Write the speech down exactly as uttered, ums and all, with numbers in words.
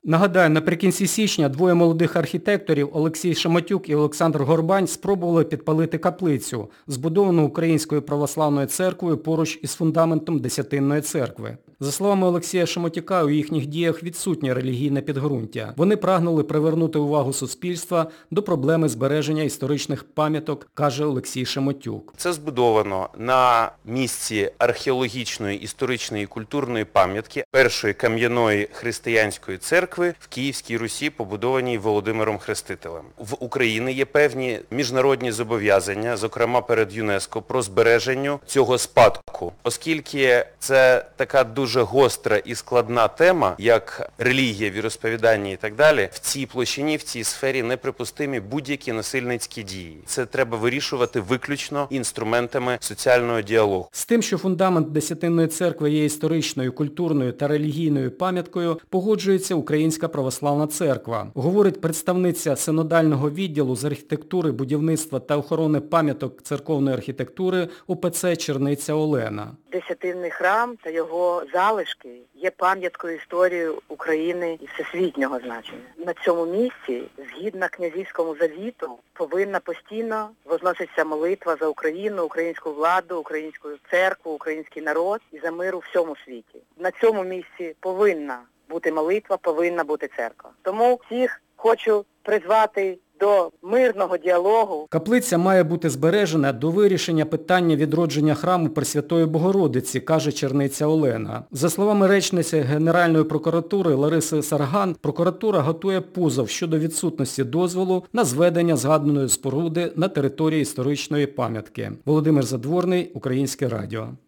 Нагадаю, наприкінці січня двоє молодих архітекторів Олексій Шамотюк і Олександр Горбань спробували підпалити каплицю, збудовану Українською православною церквою поруч із фундаментом Десятинної церкви. За словами Олексія Шамотюка, у їхніх діях відсутнє релігійне підґрунтя. Вони прагнули привернути увагу суспільства до проблеми збереження історичних пам'яток, каже Олексій Шамотюк. Це збудовано на місці археологічної, історичної і культурної пам'ятки першої кам'яної християнської церкви в Київській Русі, побудованій Володимиром Хрестителем. В Україні є певні міжнародні зобов'язання, зокрема перед ЮНЕСКО, про збереження цього спадку. Оскільки це така дуже гостра і складна тема, як релігія, віросповідання і так далі, в цій площині, в цій сфері неприпустимі будь-які насильницькі дії. Це треба вирішувати виключно інструментами соціального діалогу. З тим, що фундамент Десятинної церкви є історичною, культурною та релігійною пам'яткою, погоджується Українська православна церква, говорить представниця синодального відділу з архітектури, будівництва та охорони пам'яток церковної архітектури УПЦ Черниця Олена. Десятинний храм та його залишки є пам'яткою історії України і всесвітнього значення. На цьому місці, згідно князівському завіту, повинна постійно возноситися молитва за Україну, українську владу, українську церкву, український народ і за мир у всьому світі. На цьому місці повинна бути молитва, повинна бути церква. Тому всіх хочу призвати до мирного діалогу. Каплиця має бути збережена до вирішення питання відродження храму Пресвятої Богородиці, каже Черниця Олена. За словами речниці Генеральної прокуратури Лариси Сарган, прокуратура готує позов щодо відсутності дозволу на зведення згаданої споруди на території історичної пам'ятки. Володимир Задворний, Українське радіо.